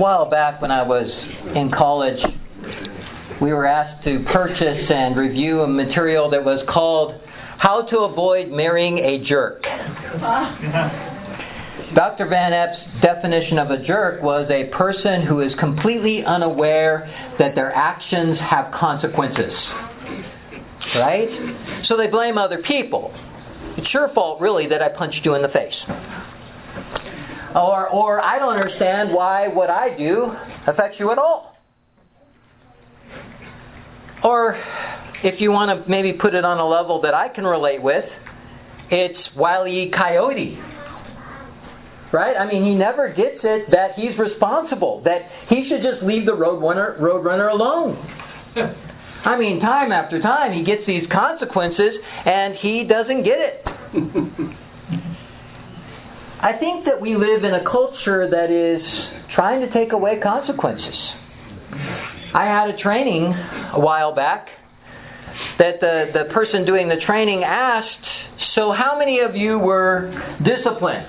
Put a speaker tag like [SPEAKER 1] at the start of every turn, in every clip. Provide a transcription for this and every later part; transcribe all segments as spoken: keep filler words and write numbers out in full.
[SPEAKER 1] while back when I was in college, we were asked to purchase and review a material that was called How to Avoid Marrying a Jerk. Doctor Van Epps' definition of a jerk was a person who is completely unaware that their actions have consequences. Right? So they blame other people. It's your fault, really, that I punched you in the face. Or, or I don't understand why what I do affects you at all. Or, if you want to maybe put it on a level that I can relate with, it's Wile E. Coyote. Right? I mean, he never gets it that he's responsible, that he should just leave the road runner, road runner alone. I mean, time after time, he gets these consequences, and he doesn't get it. I think that we live in a culture that is trying to take away consequences. I had a training a while back that the, the person doing the training asked, so how many of you were disciplined?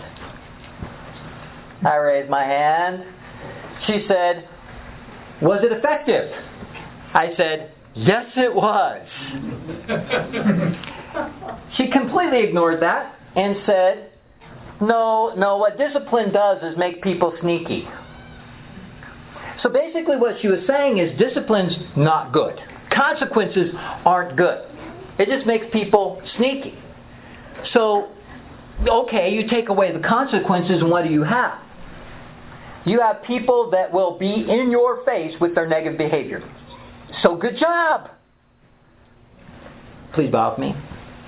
[SPEAKER 1] I raised my hand. She said, was it effective? I said, yes, it was. She completely ignored that and said, no, no, what discipline does is make people sneaky. So basically what she was saying is discipline's not good. Consequences aren't good. It just makes people sneaky. So, okay, you take away the consequences and what do you have? You have people that will be in your face with their negative behavior. So good job. Please bow with me.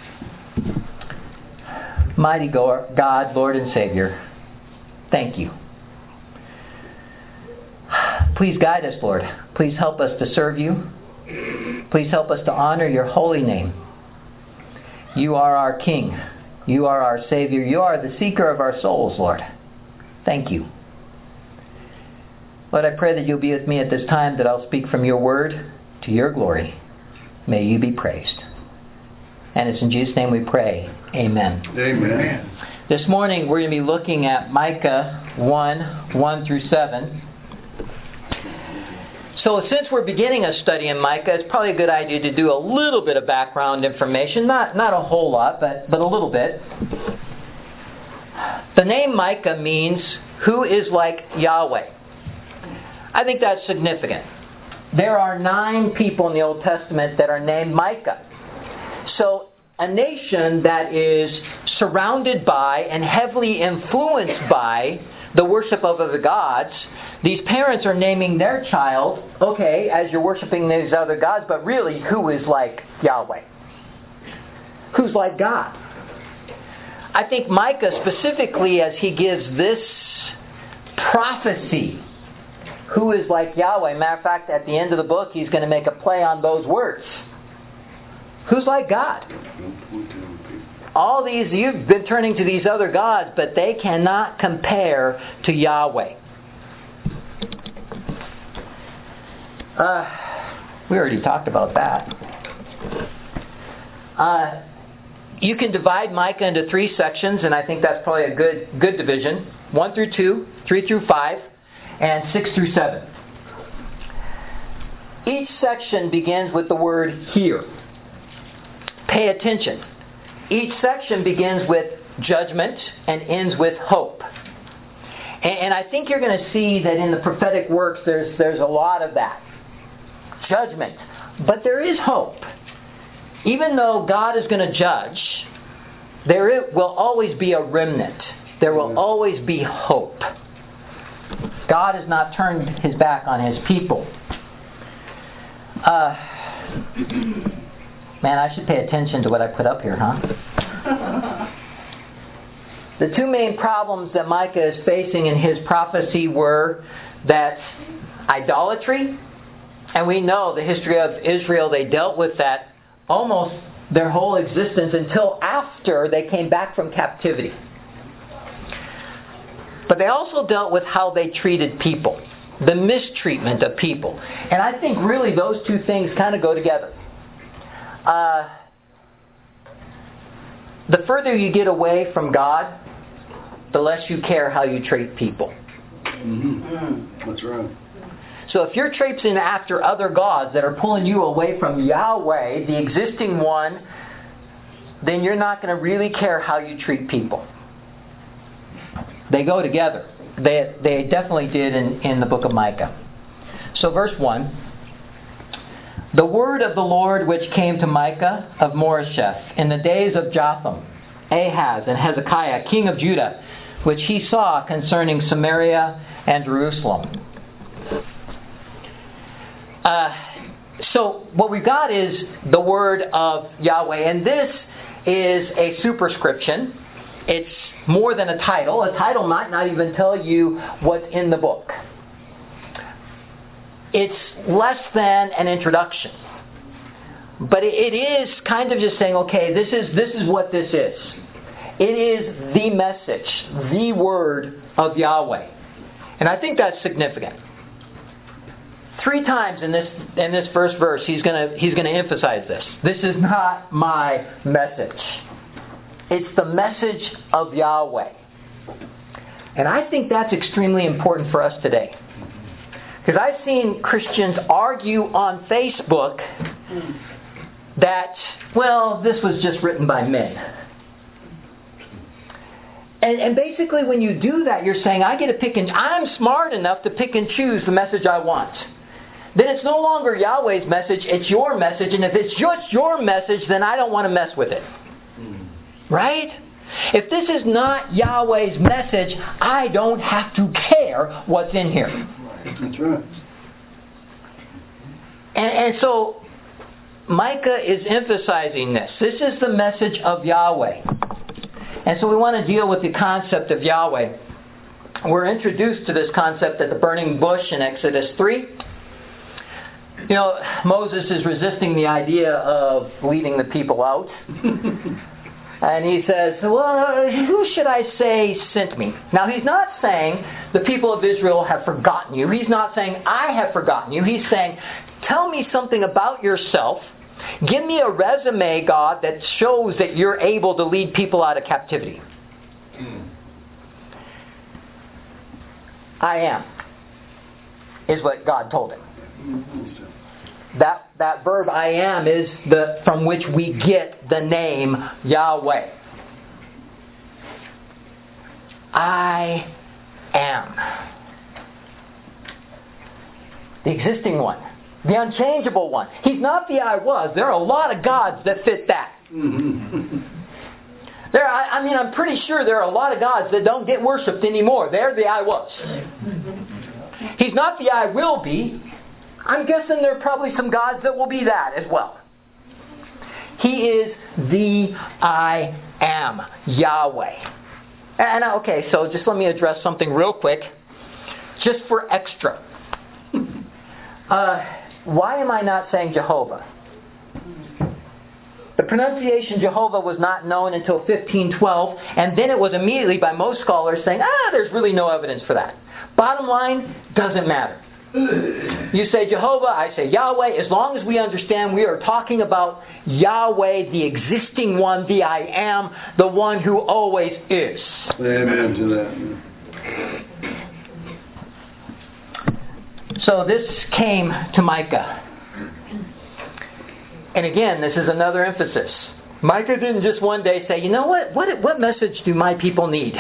[SPEAKER 1] Mighty God, Lord and Savior, thank you. Please guide us, Lord. Please help us to serve you. Please help us to honor your holy name. You are our King. You are our Savior. You are the seeker of our souls, Lord. Thank you. Lord, I pray that you'll be with me at this time, that I'll speak from your word to your glory. May you be praised. And it's in Jesus' name we pray. Amen.
[SPEAKER 2] Amen.
[SPEAKER 1] This morning we're going to be looking at Micah one, one through seven. So since we're beginning a study in Micah, it's probably a good idea to do a little bit of background information. Not, not a whole lot, but, but a little bit. The name Micah means, who is like Yahweh. I think that's significant. There are nine people in the Old Testament that are named Micah. So a nation that is surrounded by and heavily influenced by the worship of other gods, these parents are naming their child, okay, as you're worshiping these other gods, but really, who is like Yahweh? Who's like God? I think Micah specifically, as he gives this prophecy, who is like Yahweh. Matter of fact, at the end of the book, he's going to make a play on those words. Who's like God? All these, you've been turning to these other gods, but they cannot compare to Yahweh. Uh, we already talked about that. Uh, you can divide Micah into three sections, and I think that's probably a good good division. One through two, three through five, and six through seven. Each section begins with the word hear. Pay attention. Each section begins with judgment and ends with hope. And, and I think you're going to see that in the prophetic works there's there's a lot of that. Judgment. But there is hope. Even though God is going to judge, there will always be a remnant. There will always be hope. God has not turned his back on his people. Uh, man, I should pay attention to what I put up here, huh? The two main problems that Micah is facing in his prophecy were that idolatry, and we know the history of Israel, they dealt with that almost their whole existence until after they came back from captivity. But they also dealt with how they treated people, the mistreatment of people. And I think really those two things kind of go together. Uh, the further you get away from God, the less you care how you treat people.
[SPEAKER 2] Mm-hmm. That's right.
[SPEAKER 1] So if you're traipsing after other gods that are pulling you away from Yahweh, the existing one, then you're not going to really care how you treat people. They go together. They, they definitely did in, in the book of Micah. So verse one. The word of the Lord which came to Micah of Moresheth in the days of Jotham, Ahaz, and Hezekiah, king of Judah, which he saw concerning Samaria and Jerusalem. Uh, so what we've got is the word of Yahweh, and this is a superscription. It's more than a title. A title might not even tell you what's in the book. It's less than an introduction. But it is kind of just saying, okay, this is this is what this is. It is the message, the word of Yahweh. And I think that's significant. Three times in this in this first verse, he's gonna he's gonna emphasize this. This is not my message. It's the message of Yahweh. And I think that's extremely important for us today. Because I've seen Christians argue on Facebook that, well, this was just written by men. And, and basically when you do that, you're saying, I get to pick and I'm smart enough to pick and choose the message I want. Then it's no longer Yahweh's message, it's your message. And if it's just your message, then I don't want to mess with it. Right? If this is not Yahweh's message, I don't have to care what's in here.
[SPEAKER 2] That's right.
[SPEAKER 1] And, and so Micah is emphasizing this. This is the message of Yahweh. And so we want to deal with the concept of Yahweh. We're introduced to this concept at the burning bush in Exodus three. You know, Moses is resisting the idea of leading the people out. And he says, well, who should I say sent me? Now, he's not saying the people of Israel have forgotten you. He's not saying I have forgotten you. He's saying, tell me something about yourself. Give me a resume, God, that shows that you're able to lead people out of captivity. Mm. I am, is what God told him. Mm-hmm. That that verb I am is the from which we get the name Yahweh. I am. The existing one. The unchangeable one. He's not the I was. There are a lot of gods that fit that. There, I, I mean, I'm pretty sure there are a lot of gods that don't get worshipped anymore. They're the I was. He's not the I will be. I'm guessing there are probably some gods that will be that as well. He is the I am, Yahweh. And okay, so just let me address something real quick, just for extra. Uh, why am I not saying Jehovah? The pronunciation Jehovah was not known until fifteen twelve, and then it was immediately by most scholars saying, ah, there's really no evidence for that. Bottom line, doesn't matter. You say Jehovah, I say Yahweh. As long as we understand we are talking about Yahweh, the existing one, the I am, the one who always is.
[SPEAKER 2] Amen to that.
[SPEAKER 1] So this came to Micah. And again, this is another emphasis. Micah didn't just one day say, you know what, what, what message do my people need?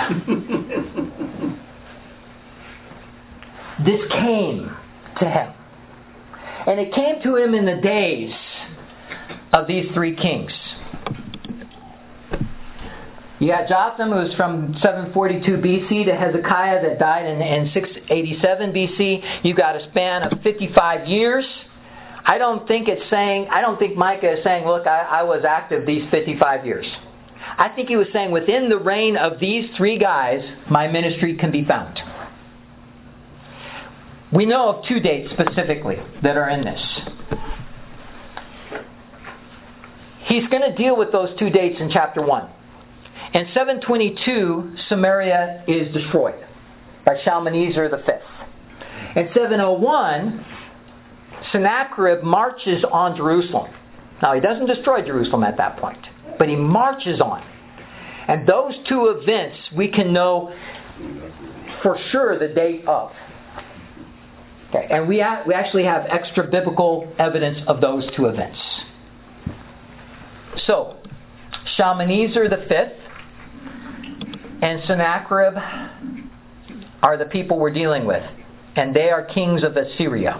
[SPEAKER 1] This came to him. And it came to him in the days of these three kings. You got Jotham, who was from seven forty-two B C, to Hezekiah that died in, in six eighty-seven B C. You got a span of fifty-five years. I don't think it's saying, I don't think Micah is saying, look, I, I was active these fifty-five years. I think he was saying within the reign of these three guys, my ministry can be found. We know of two dates specifically that are in this. He's going to deal with those two dates in chapter one. In seven twenty-two, Samaria is destroyed by Shalmaneser the fifth. In seven oh one, Sennacherib marches on Jerusalem. Now, he doesn't destroy Jerusalem at that point, but he marches on. And those two events we can know for sure the date of. Okay, and we, ha- we actually have extra biblical evidence of those two events. So, Shalmaneser the fifth and Sennacherib are the people we're dealing with. And they are kings of Assyria.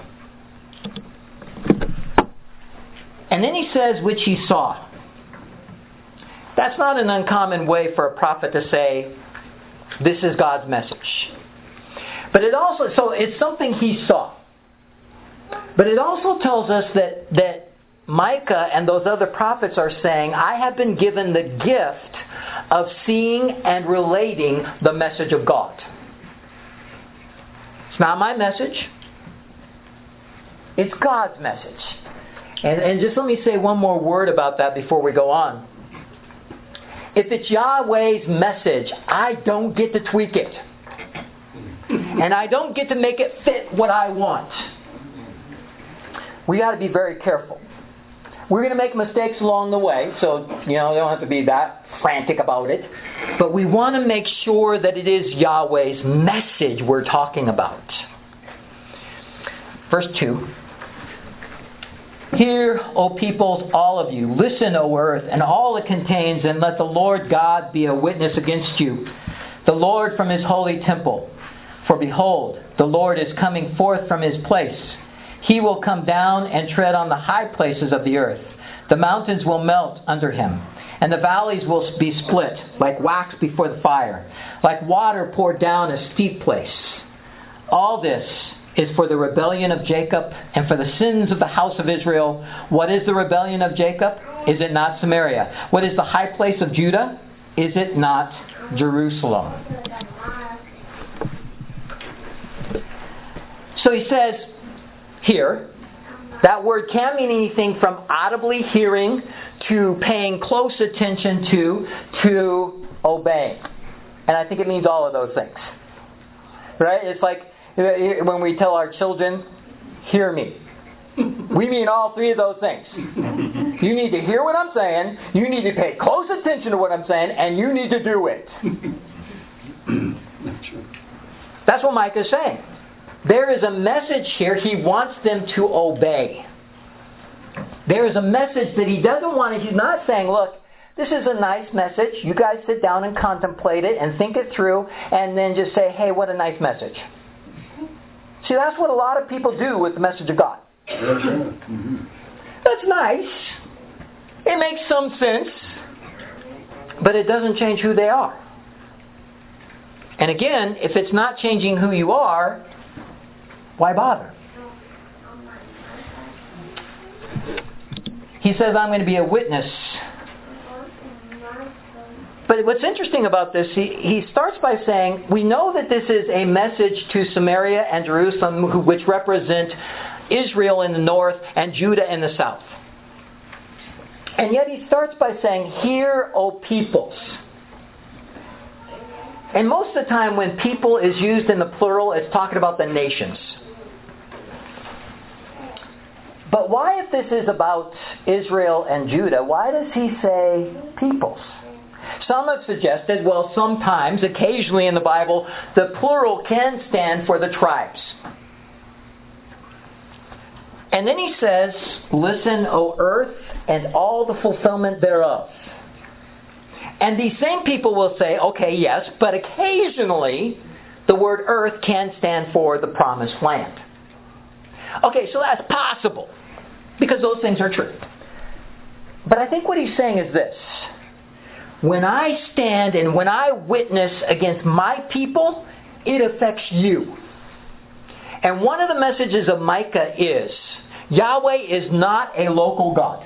[SPEAKER 1] And then he says, which he saw. That's not an uncommon way for a prophet to say, this is God's message. But it also, so it's something he saw. But it also tells us that, that Micah and those other prophets are saying, I have been given the gift of seeing and relating the message of God. It's not my message. It's God's message. And, and just let me say one more word about that before we go on. If it's Yahweh's message, I don't get to tweak it. And I don't get to make it fit what I want. We got to be very careful. We're going to make mistakes along the way, so you know, you don't have to be that frantic about it. But we want to make sure that it is Yahweh's message we're talking about. Verse two. Hear, O peoples, all of you. Listen, O earth, and all it contains, and let the Lord God be a witness against you. The Lord from His holy temple. For behold, the Lord is coming forth from His place. He will come down and tread on the high places of the earth. The mountains will melt under Him, and the valleys will be split, like wax before the fire, like water poured down a steep place. All this is for the rebellion of Jacob and for the sins of the house of Israel. What is the rebellion of Jacob? Is it not Samaria? What is the high place of Judah? Is it not Jerusalem? So he says here, that word can mean anything from audibly hearing to paying close attention to, to obeying. And I think it means all of those things. Right? It's like when we tell our children, hear me. We mean all three of those things. You need to hear what I'm saying, you need to pay close attention to what I'm saying, and you need to do it. That's what Micah is saying. There is a message here he wants them to obey. There is a message that he doesn't want to, he's not saying, look, this is a nice message. You guys sit down and contemplate it and think it through and then just say, hey, what a nice message. See, that's what a lot of people do with the message of God. That's nice. It makes some sense. But it doesn't change who they are. And again, if it's not changing who you are, why bother? He says, I'm going to be a witness. But what's interesting about this, he, he starts by saying, we know that this is a message to Samaria and Jerusalem, which represent Israel in the north and Judah in the south. And yet he starts by saying, hear, O peoples. And most of the time when people is used in the plural, it's talking about the nations. But why, if this is about Israel and Judah, why does he say peoples? Some have suggested, well, sometimes, occasionally in the Bible, the plural can stand for the tribes. And then he says, listen, O earth, and all the fulfillment thereof. And these same people will say, okay, yes, but occasionally the word earth can stand for the promised land. Okay, so that's possible, because those things are true. But I think what he's saying is this. When I stand and when I witness against my people, it affects you. And one of the messages of Micah is, Yahweh is not a local God.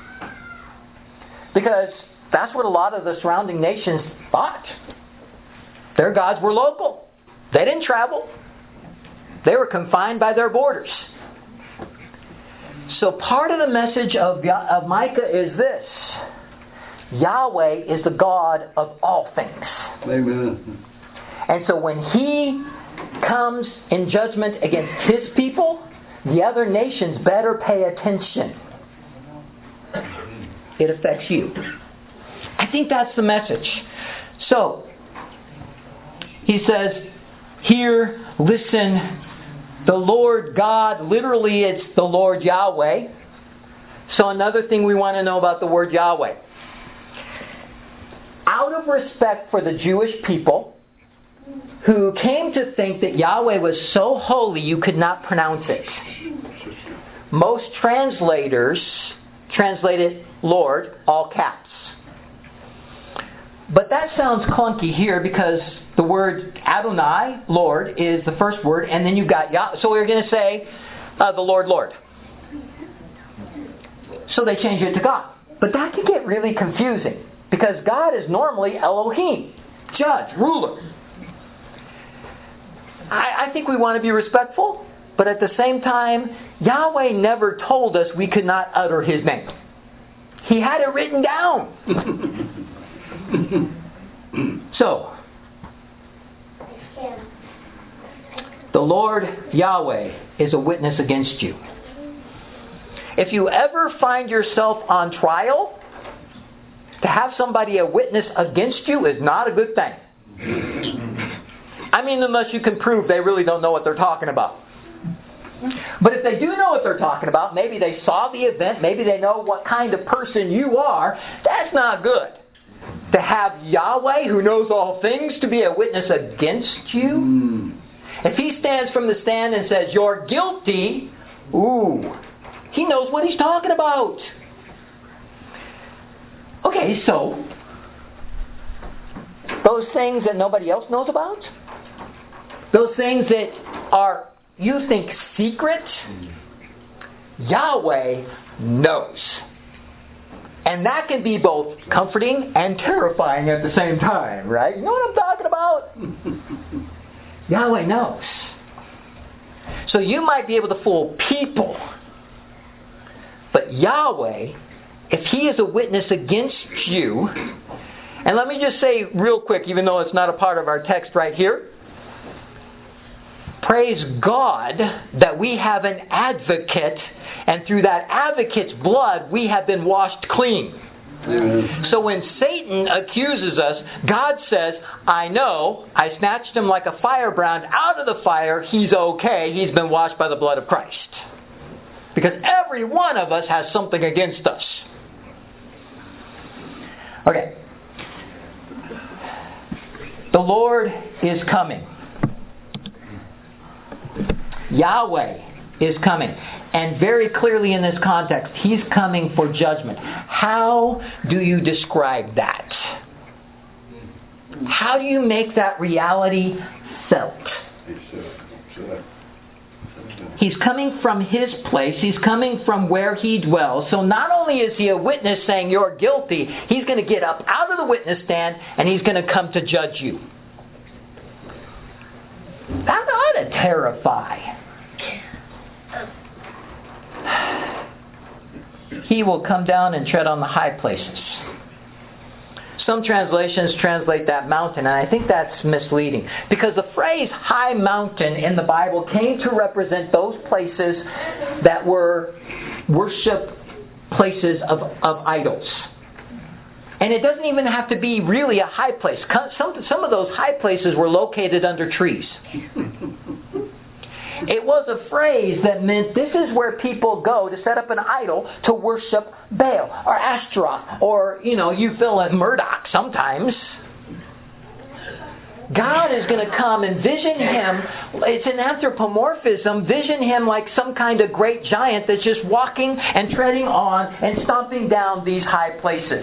[SPEAKER 1] Because that's what a lot of the surrounding nations thought. Their gods were local. They didn't travel. They were confined by their borders. So part of the message of, of Micah is this. Yahweh is the God of all things.
[SPEAKER 2] Amen.
[SPEAKER 1] And so when He comes in judgment against His people, the other nations better pay attention. It affects you. I think that's the message. So, he says, Here, listen, the Lord God, literally it's the Lord Yahweh. So another thing we want to know about the word Yahweh. Out of respect for the Jewish people, who came to think that Yahweh was so holy you could not pronounce it, most translators translate it Lord, all caps. But that sounds clunky here because the word Adonai, Lord, is the first word, and then you've got Yah. So we're going to say uh, the Lord, Lord. So they change it to God. But that can get really confusing because God is normally Elohim, judge, ruler. I, I think we want to be respectful, but at the same time, Yahweh never told us we could not utter His name. He had it written down. So, the Lord Yahweh is a witness against you. If you ever find yourself on trial, to have somebody a witness against you is not a good thing. I mean, unless you can prove they really don't know what they're talking about. But if they do know what they're talking about, maybe they saw the event, maybe they know what kind of person you are, that's not good. To have Yahweh, who knows all things, to be a witness against you? If He stands from the stand and says, you're guilty, ooh, He knows what He's talking about. Okay, so, those things that nobody else knows about? Those things that are, you think, secret? Yahweh knows. And that can be both comforting and terrifying at the same time, right? You know what I'm talking about? Yahweh knows. So you might be able to fool people. But Yahweh, if He is a witness against you, and let me just say real quick, even though it's not a part of our text right here, praise God that we have an advocate, and through that advocate's blood we have been washed clean. Amen. So when Satan accuses us, God says, I know, I snatched him like a firebrand out of the fire, he's okay, he's been washed by the blood of Christ. Because every one of us has something against us. Okay. The Lord is coming. Yahweh is coming. And very clearly in this context, He's coming for judgment. How do you describe that? How do you make that reality felt? He's coming from His place. He's coming from where He dwells. So not only is He a witness saying you're guilty, He's going to get up out of the witness stand and He's going to come to judge you. That ought to terrify. He will come down and tread on the high places. Some translations translate that mountain, and I think that's misleading. Because the phrase high mountain in the Bible came to represent those places that were worship places of, of idols. And it doesn't even have to be really a high place. Some, some of those high places were located under trees. It was a phrase that meant this is where people go to set up an idol to worship Baal or Ashtaroth or, you know, you fill in Murdoch sometimes. God is going to come and vision Him. It's an anthropomorphism. Vision Him like some kind of great giant that's just walking and treading on and stomping down these high places.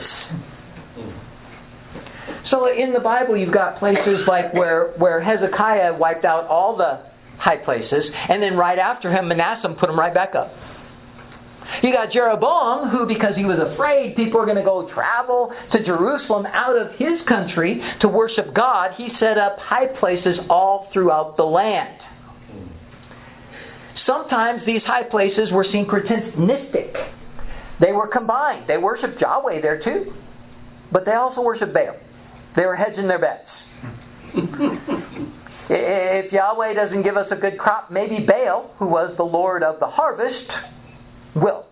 [SPEAKER 1] So in the Bible you've got places like where, where Hezekiah wiped out all the high places, and then right after him, Manasseh put them right back up. You got Jeroboam, who, because he was afraid people were going to go travel to Jerusalem out of his country to worship God, he set up high places all throughout the land. Sometimes these high places were syncretistic. They were combined. They worshiped Yahweh there too, but they also worshiped Baal. They were hedging their bets. If Yahweh doesn't give us a good crop, maybe Baal, who was the Lord of the harvest, will.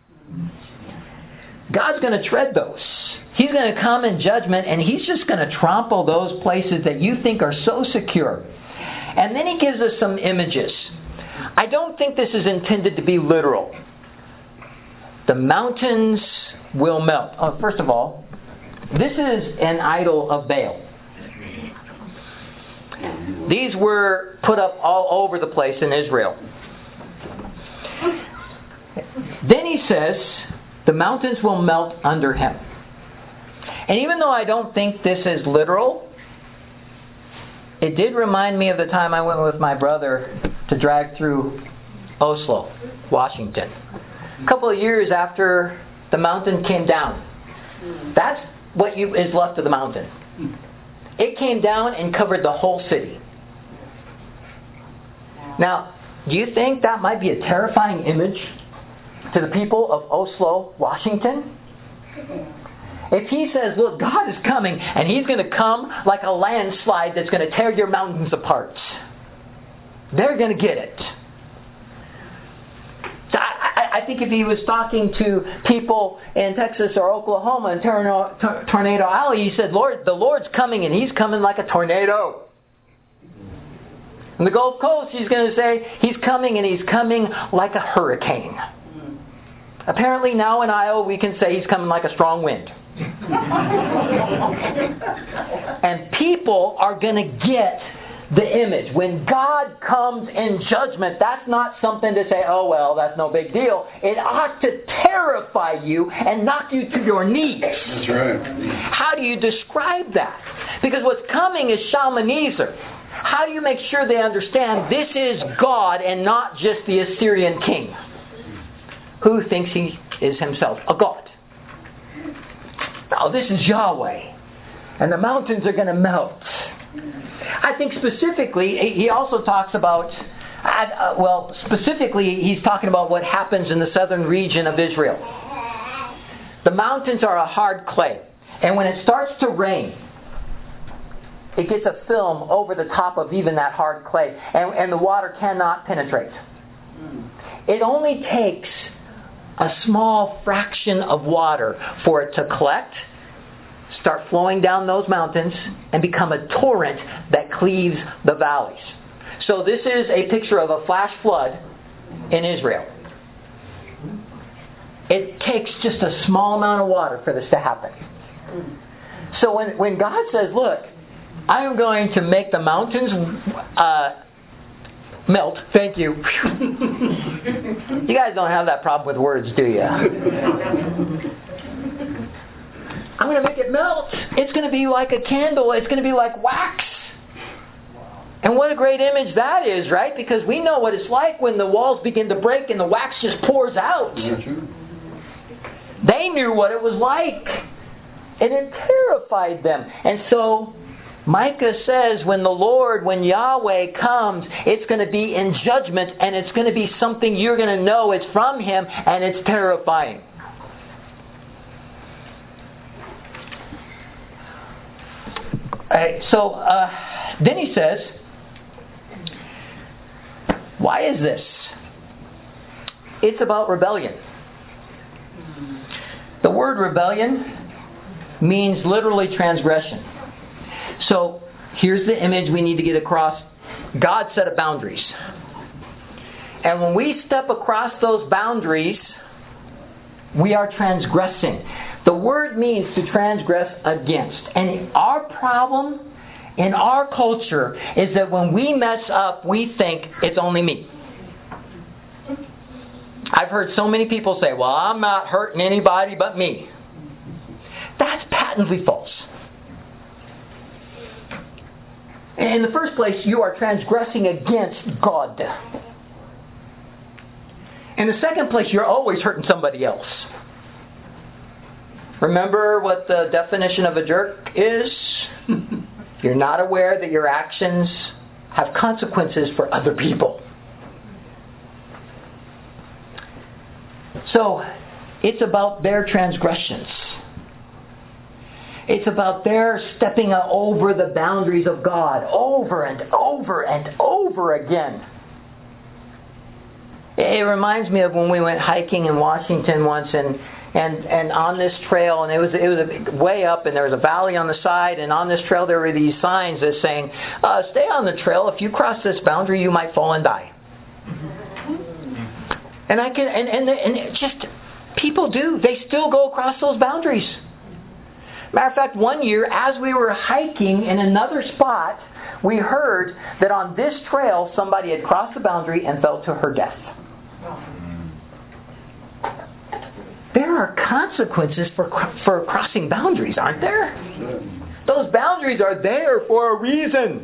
[SPEAKER 1] God's going to tread those. He's going to come in judgment, and He's just going to trample those places that you think are so secure. And then he gives us some images. I don't think this is intended to be literal. The mountains will melt. Oh, first of all, this is an idol of Baal. These were put up all over the place in Israel. Then he says, the mountains will melt under him. And even though I don't think this is literal, it did remind me of the time I went with my brother to drag through Oslo, Washington. A couple of years after the mountain came down. That's what you, is left of the mountain. It came down and covered the whole city. Now, do you think that might be a terrifying image to the people of Oslo, Washington? If he says, look, God is coming, and He's going to come like a landslide that's going to tear your mountains apart, they're going to get it. I, I think if He was talking to people in Texas or Oklahoma in Tornado, Tornado Alley, He said, Lord, the Lord's coming, and He's coming like a tornado. In the Gulf Coast, He's going to say, He's coming, and He's coming like a hurricane. Apparently now in Iowa, we can say He's coming like a strong wind. And people are going to get the image. When God comes in judgment, that's not something to say, oh well, that's no big deal. It ought to terrify you and knock you to your knees.
[SPEAKER 2] That's right.
[SPEAKER 1] How do you describe that? Because what's coming is Shalmaneser. How do you make sure they understand this is God and not just the Assyrian king who thinks he is himself a god? No, this is Yahweh. And the mountains are going to melt. I think specifically, he also talks about, uh, well, specifically, he's talking about what happens in the southern region of Israel. The mountains are a hard clay. And when it starts to rain, it gets a film over the top of even that hard clay. And, and the water cannot penetrate. It only takes a small fraction of water for it to collect, start flowing down those mountains, and become a torrent that cleaves the valleys. So this is a picture of a flash flood in Israel. It takes just a small amount of water for this to happen. So when, when God says, look, I am going to make the mountains uh, melt. Thank you. You guys don't have that problem with words, do you? I'm going to make it melt. It's going to be like a candle. It's going to be like wax. And what a great image that is, right? Because we know what it's like when the walls begin to break and the wax just pours out. They knew what it was like. And it terrified them. And so Micah says when the Lord, when Yahweh comes, it's going to be in judgment, and it's going to be something you're going to know it's from Him, and it's terrifying. Alright, so uh, then he says, why is this? It's about rebellion. The word rebellion means literally transgression. So here's the image we need to get across. God set up boundaries. And when we step across those boundaries, we are transgressing. The word means to transgress against. And our problem in our culture is that when we mess up, we think it's only me. I've heard so many people say, well, I'm not hurting anybody but me. That's patently false. In the first place, you are transgressing against God. In the second place, you're always hurting somebody else. Remember what the definition of a jerk is? You're not aware that your actions have consequences for other people. So, it's about their transgressions. It's about their stepping over the boundaries of God over and over and over again. It reminds me of when we went hiking in Washington once, and And and on this trail, and it was it was way up, and there was a valley on the side, and on this trail there were these signs that saying, uh, "Stay on the trail. If you cross this boundary, you might fall and die." And I can and and and it just people do. They still go across those boundaries. Matter of fact, one year as we were hiking in another spot, we heard that on this trail somebody had crossed the boundary and fell to her death. There are consequences for for crossing boundaries, aren't there? Those boundaries are there for a reason.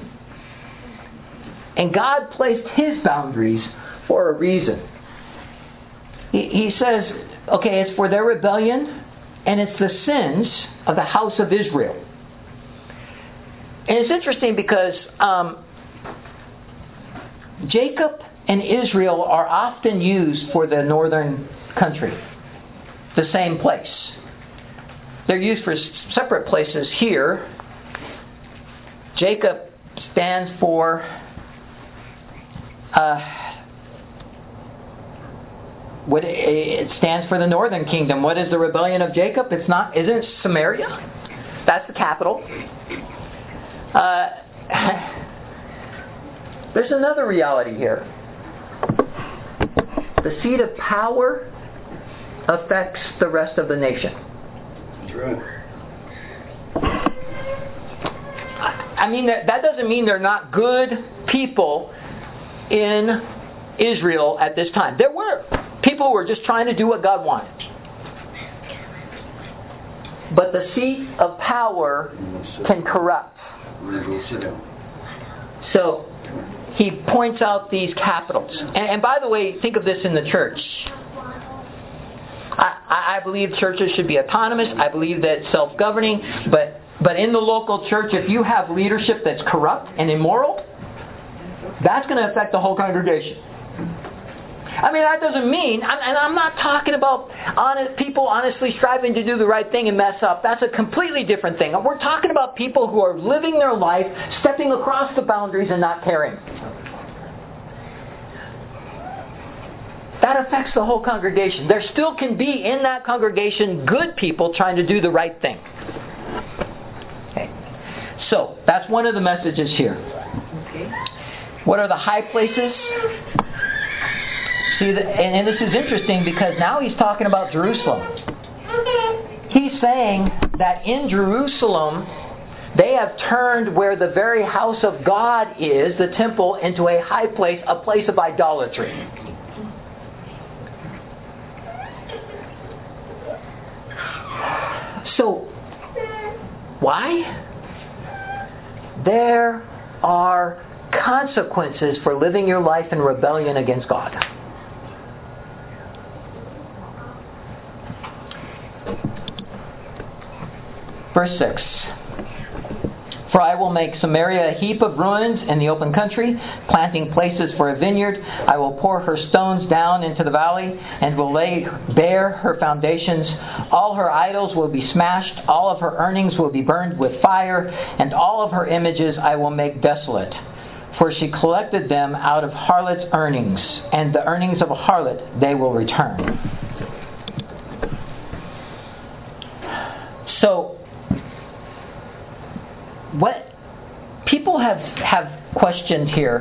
[SPEAKER 1] And God placed His boundaries for a reason. He, he says, okay, it's for their rebellion and it's the sins of the house of Israel. And it's interesting because um, Jacob and Israel are often used for the northern country. The same place. They're used for separate places here. Jacob stands for uh, what it stands for the northern kingdom. What is the rebellion of Jacob? It's not. Isn't it Samaria? That's the capital. Uh, there's another reality here. The seat of power affects the rest of the nation.
[SPEAKER 2] That's right.
[SPEAKER 1] I mean, that, that doesn't mean they're not good people in Israel at this time. There were people who were just trying to do what God wanted. But the seat of power can corrupt. So, he points out these capitals. And, and by the way, think of this in the church. I, I believe churches should be autonomous. I believe that self-governing. But but in the local church, if you have leadership that's corrupt and immoral, that's going to affect the whole congregation. I mean, that doesn't mean, and I'm not talking about honest, people honestly striving to do the right thing and mess up. That's a completely different thing. We're talking about people who are living their life, stepping across the boundaries and not caring. That affects the whole congregation. There still can be in that congregation good people trying to do the right thing. Okay. So, that's one of the messages here. Okay. What are the high places? See, the, and, and this is interesting because now he's talking about Jerusalem. He's saying that in Jerusalem, they have turned where the very house of God is, the temple, into a high place, a place of idolatry. So, why? There are consequences for living your life in rebellion against God. Verse six. For I will make Samaria a heap of ruins in the open country, planting places for a vineyard. I will pour her stones down into the valley, and will lay bare her foundations. All her idols will be smashed. All of her earnings will be burned with fire, and all of her images I will make desolate. For she collected them out of harlot's earnings, and the earnings of a harlot they will return. So, what people have, have questioned here,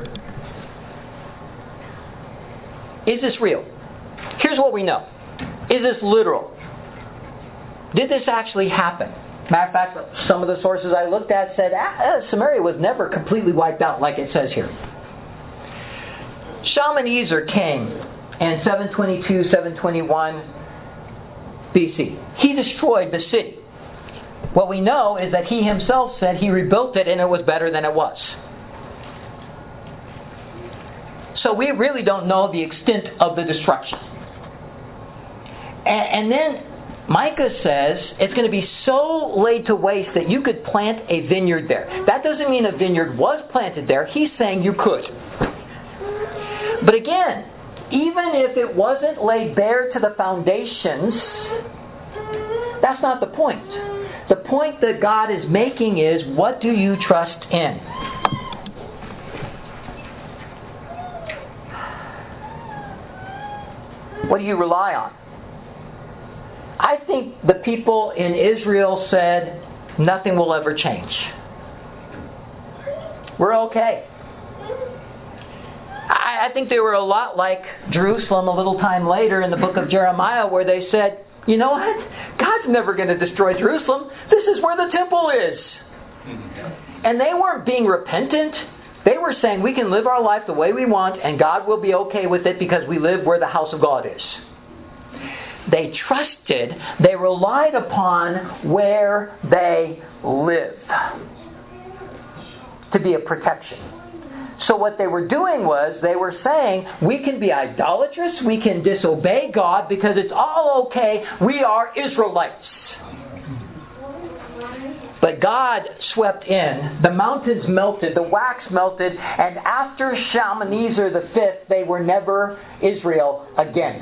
[SPEAKER 1] is this real? Here's what we know. Is this literal? Did this actually happen? Matter of fact, some of the sources I looked at said ah, Samaria was never completely wiped out like it says here. Shalmaneser came in seven twenty-two, seven twenty-one B C. He destroyed the city. What we know is that he himself said he rebuilt it and it was better than it was. So we really don't know the extent of the destruction. And, and then Micah says it's going to be so laid to waste that you could plant a vineyard there. That doesn't mean a vineyard was planted there. He's saying you could. But again, even if it wasn't laid bare to the foundations, that's not the point. The point that God is making is, what do you trust in? What do you rely on? think the people in Israel said, nothing will ever change. We're okay. I, I think they were a lot like Jerusalem a little time later in the book of Jeremiah, where they said, you know what? God's never going to destroy Jerusalem. This is where the temple is. And they weren't being repentant. They were saying we can live our life the way we want and God will be okay with it because we live where the house of God is. They trusted, they relied upon where they live to be a protection. So what they were doing was, they were saying, we can be idolatrous, we can disobey God because it's all okay, we are Israelites. But God swept in, the mountains melted, the wax melted, and after Shalmaneser the fifth, they were never Israel again.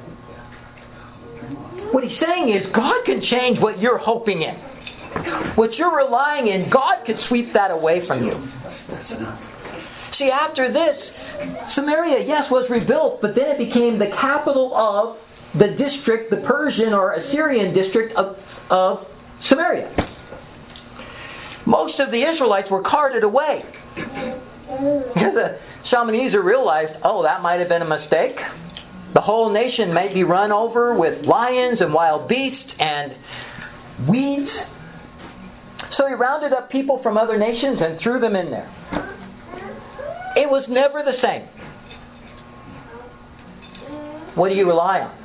[SPEAKER 1] What he's saying is, God can change what you're hoping in. What you're relying in, God could sweep that away from you. See, after this, Samaria, yes, was rebuilt, but then it became the capital of the district, the Persian or Assyrian district of, of Samaria. Most of the Israelites were carted away. The Shalmaneser realized, oh, that might have been a mistake. The whole nation may be run over with lions and wild beasts and weeds. So he rounded up people from other nations and threw them in there. It was never the same. What do you rely on?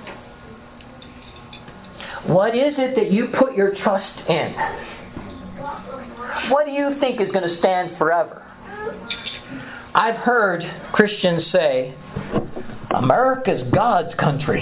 [SPEAKER 1] What is it that you put your trust in? What do you think is going to stand forever? I've heard Christians say, America's God's country.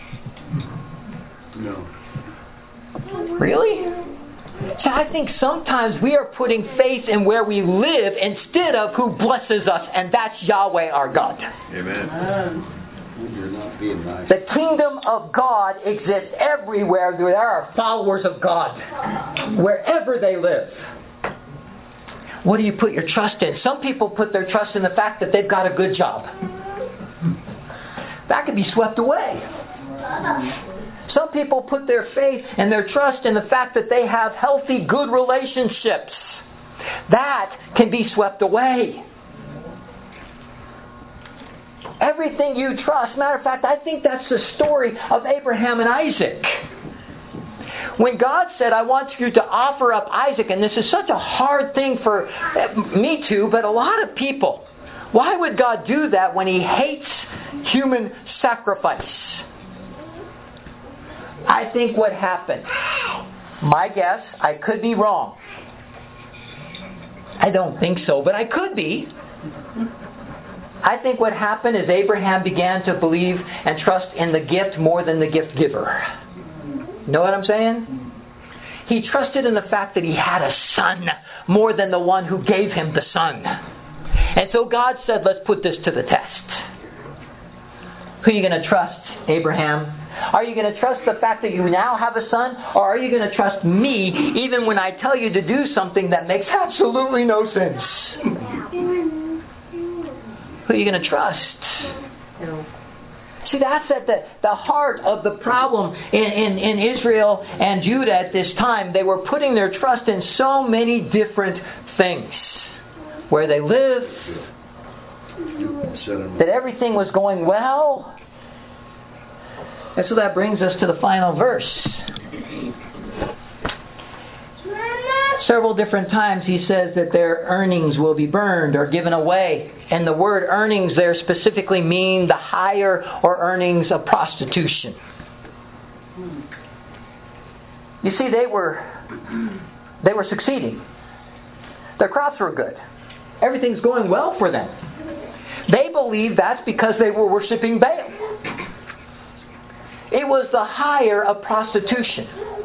[SPEAKER 2] No.
[SPEAKER 1] Really? So I think sometimes we are putting faith in where we live instead of who blesses us, and that's Yahweh our God.
[SPEAKER 2] Amen. You're not being nice.
[SPEAKER 1] The kingdom of God exists everywhere. There are followers of God, wherever they live. What do you put your trust in? Some people put their trust in the fact that they've got a good job. That could be swept away. Some people put their faith and their trust in the fact that they have healthy, good relationships. That can be swept away. Everything you trust. Matter of fact, I think that's the story of Abraham and Isaac. When God said, I want you to offer up Isaac, and this is such a hard thing for me to, but a lot of people, why would God do that when He hates human sacrifice? I think what happened, my guess, I could be wrong. I don't think so, but I could be. I think what happened is Abraham began to believe and trust in the gift more than the gift giver. Know what I'm saying? He trusted in the fact that he had a son more than the one who gave him the son. And so God said, let's put this to the test. Who are you going to trust, Abraham? Are you going to trust the fact that you now have a son? Or are you going to trust me even when I tell you to do something that makes absolutely no sense? Who are you going to trust? See, that's at the, the heart of the problem in, in, in Israel and Judah at this time. They were putting their trust in so many different things. Where they lived, that everything was going well. And so that brings us to the final verse. Several different times he says that their earnings will be burned or given away. And the word earnings there specifically mean the hire or earnings of prostitution. You see, they were they were succeeding. Their crops were good. Everything's going well for them. They believe that's because they were worshiping Baal. It was the hire of prostitution.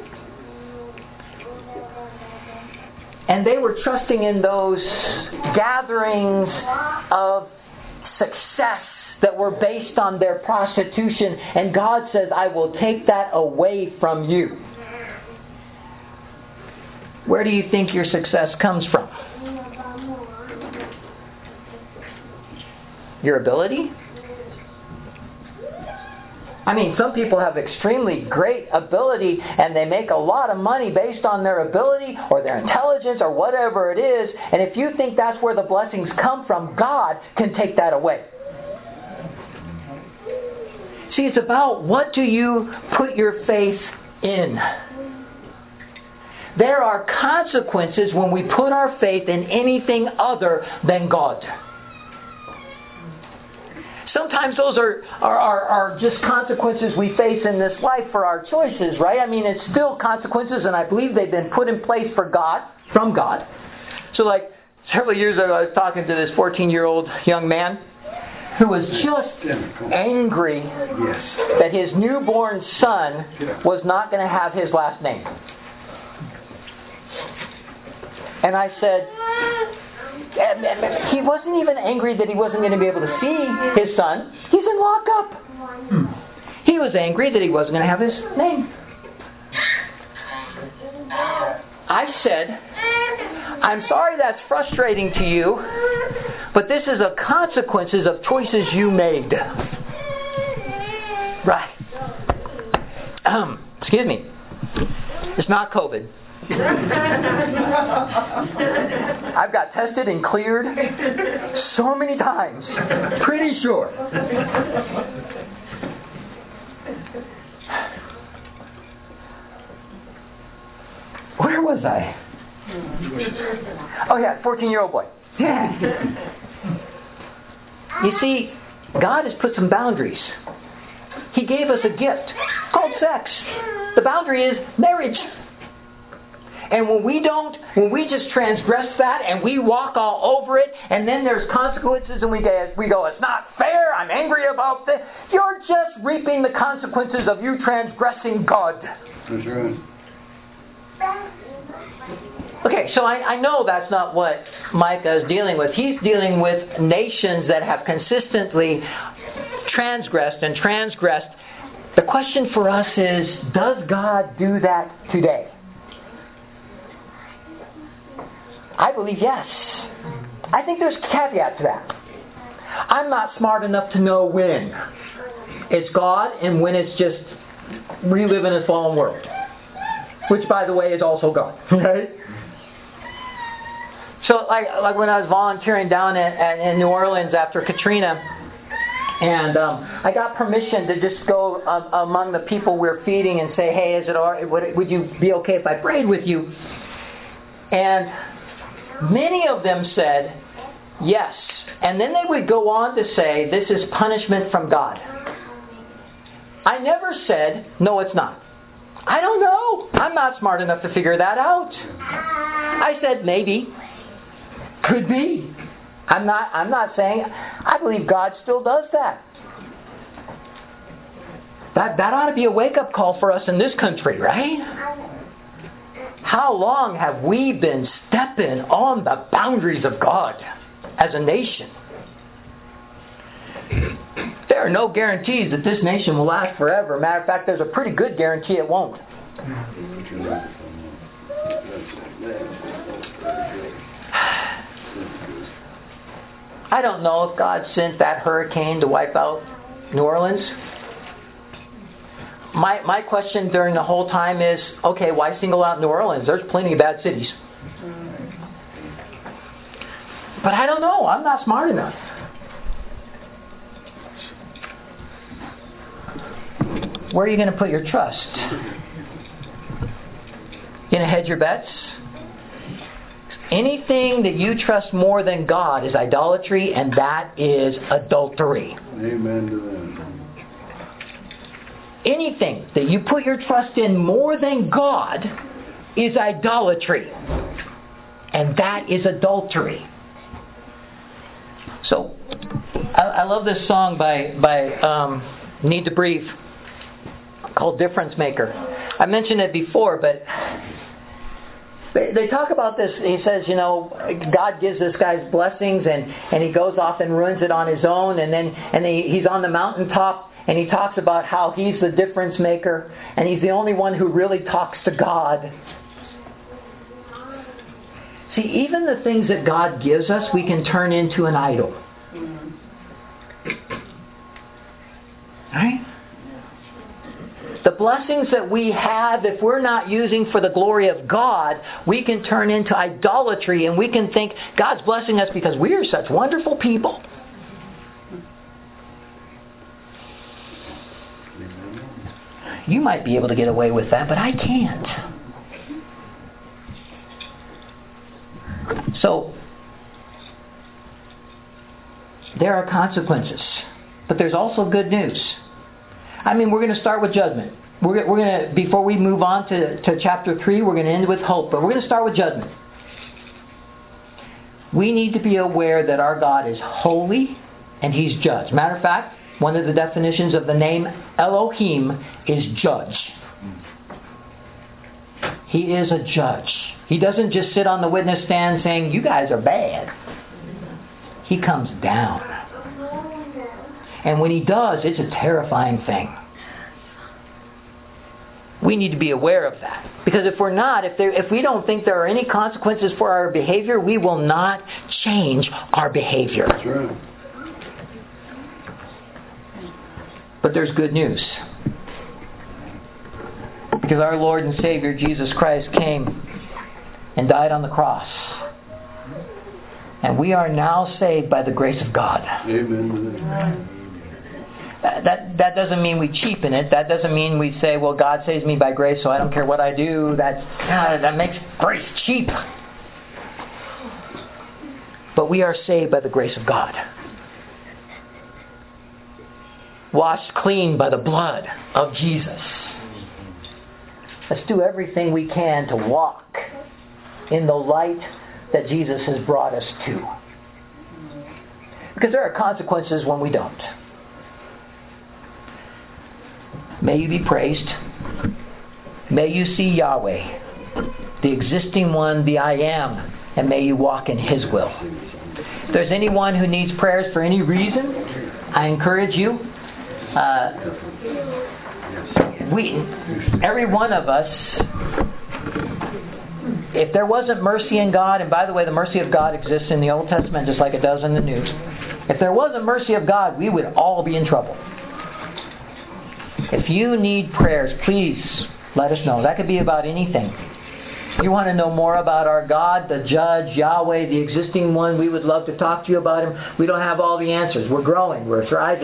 [SPEAKER 1] And they were trusting in those gatherings of success that were based on their prostitution. And God says, I will take that away from you. Where do you think your success comes from? Your ability? I mean, some people have extremely great ability and they make a lot of money based on their ability or their intelligence or whatever it is. And if you think that's where the blessings come from, God can take that away. See, it's about what do you put your faith in. There are consequences when we put our faith in anything other than God. Sometimes those are, are, are, are just consequences we face in this life for our choices, right? I mean, it's still consequences, and I believe they've been put in place for God, from God. So like several years ago, I was talking to this fourteen-year-old young man who was just angry that his newborn son was not going to have his last name. And I said, he wasn't even angry that he wasn't going to be able to see his son. He's in lockup. He was angry that he wasn't going to have his name. I said, I'm sorry that's frustrating to you, but this is a consequences of choices you made. Right. Um, excuse me. It's not COVID. I've got tested and cleared so many times. Pretty sure. Where was I? Oh yeah, fourteen-year-old boy. Yeah. You see, God has put some boundaries. He gave us a gift called sex. The boundary is marriage. And when we don't, when we just transgress that and we walk all over it, and then there's consequences and we go, we go, it's not fair, I'm angry about this. You're just reaping the consequences of you transgressing God.
[SPEAKER 2] That's right.
[SPEAKER 1] Okay, so I, I know that's not what Micah is dealing with. He's dealing with nations that have consistently transgressed and transgressed. The question for us is, does God do that today? I believe yes. I think there's a caveat to that. I'm not smart enough to know when it's God and when it's just reliving a fallen world. Which, by the way, is also God. Right? So, like, like when I was volunteering down at, at, in New Orleans after Katrina, and um, I got permission to just go uh, among the people we we're feeding and say, hey, is it all right? Would, would you be okay if I prayed with you? And many of them said, yes. And then they would go on to say, this is punishment from God. I never said, no, it's not. I don't know. I'm not smart enough to figure that out. I said, maybe. Could be. I'm not, I'm not saying, I believe God still does that. That, that ought to be a wake-up call for us in this country, right? How long have we been stepping on the boundaries of God as a nation? There are no guarantees that this nation will last forever. Matter of fact, there's a pretty good guarantee it won't. I don't know if God sent that hurricane to wipe out New Orleans. My my question during the whole time is, okay, why single out New Orleans? There's plenty of bad cities. But I don't know. I'm not smart enough. Where are you going to put your trust? You going to hedge your bets? Anything that you trust more than God is idolatry, and that is adultery.
[SPEAKER 2] Amen to that.
[SPEAKER 1] Anything that you put your trust in more than God is idolatry. And that is adultery. So, I, I love this song by, by um, Need to Breathe called Difference Maker. I mentioned it before, but they, they talk about this. He says, you know, God gives this guy's blessings and, and he goes off and ruins it on his own, and then and he, he's on the mountaintop. And he talks about how he's the difference maker and he's the only one who really talks to God. See, even the things that God gives us, we can turn into an idol. Right? blessings that we have, if we're not using for the glory of God, we can turn into idolatry, and we can think God's blessing us because we are such wonderful people. You might be able to get away with that, but I can't. So, there are consequences. But there's also good news. I mean, we're going to start with judgment. We're, we're going to, before we move on to, to chapter three, we're going to end with hope. But we're going to start with judgment. We need to be aware that our God is holy and He's judge. Matter of fact, one of the definitions of the name Elohim is judge. He is a judge. He doesn't just sit on the witness stand saying, you guys are bad. He comes down. And when He does, it's a terrifying thing. We need to be aware of that. Because if we're not, if, there, if we don't think there are any consequences for our behavior, we will not change our behavior.
[SPEAKER 2] That's right.
[SPEAKER 1] But there's good news. Because our Lord and Savior, Jesus Christ, came and died on the cross. And we are now saved by the grace of God.
[SPEAKER 2] Amen.
[SPEAKER 1] That, that doesn't mean we cheapen it. That doesn't mean we say, well, God saves me by grace, so I don't care what I do. That's, God, that makes grace cheap. But we are saved by the grace of God. Washed clean by the blood of Jesus. Let's do everything we can to walk in the light that Jesus has brought us to. Because there are consequences when we don't. May you be praised. May you see Yahweh, the existing one, the I am, and may you walk in His will. If there's anyone who needs prayers for any reason, I encourage you. Uh, we, every one of us, if there wasn't mercy in God, and by the way, the mercy of God exists in the Old Testament just like it does in the New. If there wasn't mercy of God, we would all be in trouble. If you need prayers, please let us know. That could be about anything. If you want to know more about our God, the Judge, Yahweh, the existing one, we would love to talk to you about Him. We don't have all the answers. We're growing. We're thriving.